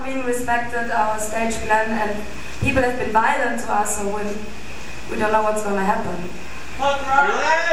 not really respected our stage plan, and people have been violent to us, so we don't know what's going to happen.